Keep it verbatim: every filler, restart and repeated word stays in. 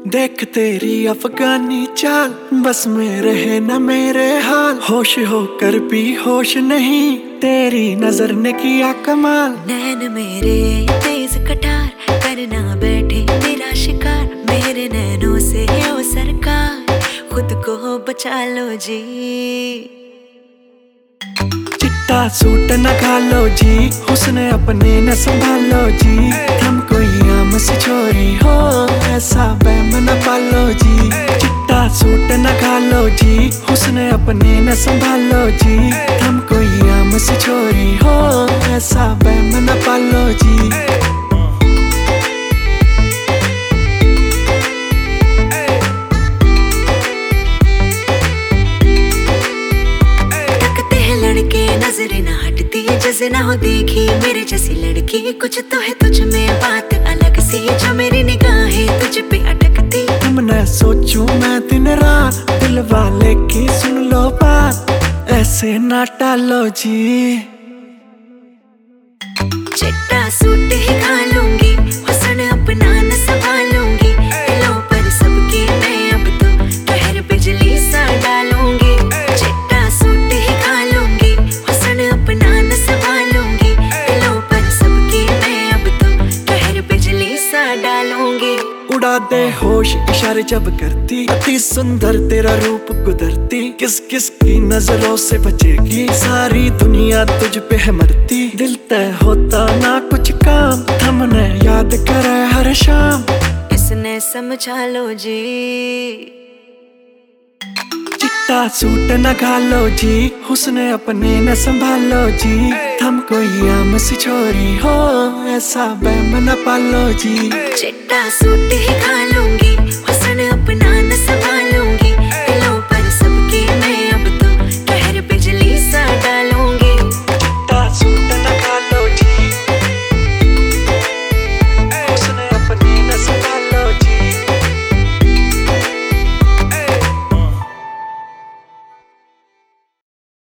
देख तेरी अफगानी चाल, बस में रहे न मेरे हाल। होश होकर भी होश नहीं, तेरी नजर ने किया कमाल। नैन मेरे तेज कटार, करना बैठे तेरा शिकार। मेरे नैनों से ओ सरकार, खुद को बचा लो जी। चिट्टा सूट न खालो जी, हुस्न अपने न संभालो जी। हम कोई आम सी छोरी हो, ऐसा वहम न पालो जी। चिट्टा सूट न खालो जी, हुस्न अपने न संभालो जी। हम कोई आम सी छोरी हो, ऐसा वहम न पालो जी। नजरें ना हटती जैसे ना हो देखी मेरे जैसी लड़की। कुछ तो है तुझ में बात अलग सी, जो मेरी निगाहें तुझ पे अटकती। तुम न सोचूं मैं दिन रात, दिल वाले की सुन लो बात, ऐसे ना टालो जी। चिट्टा सूट ही खा लूंगी, हुस्न अपना न संभालूंगी। दिलों पर सबकी मैं अब तो कहर बिजली सा डालूंगी। चिट्टा सूट ही खा लूंगी, हुस्न अपना न संभालूंगी। दिलों पर सबकी मैं अब तो कहर बिजली सा डालूंगी। उड़ा दे होश इशारे जब करती, अति सुंदर तेरा रूप कुदरती। किस किस की नजरों से बचेगी, सारी दुनिया तुझ पे है मरती। दिल तय होता ना कुछ काम, हमने याद करे हर शाम। इसने समझा लो जी। चिट्टा सूट न घालो जी, हुस्न अपने न संभालो जी। हम कोई आम सी छोरी हो, ऐसा वहम न पालो जी। चिट्टा सूट ही खा लो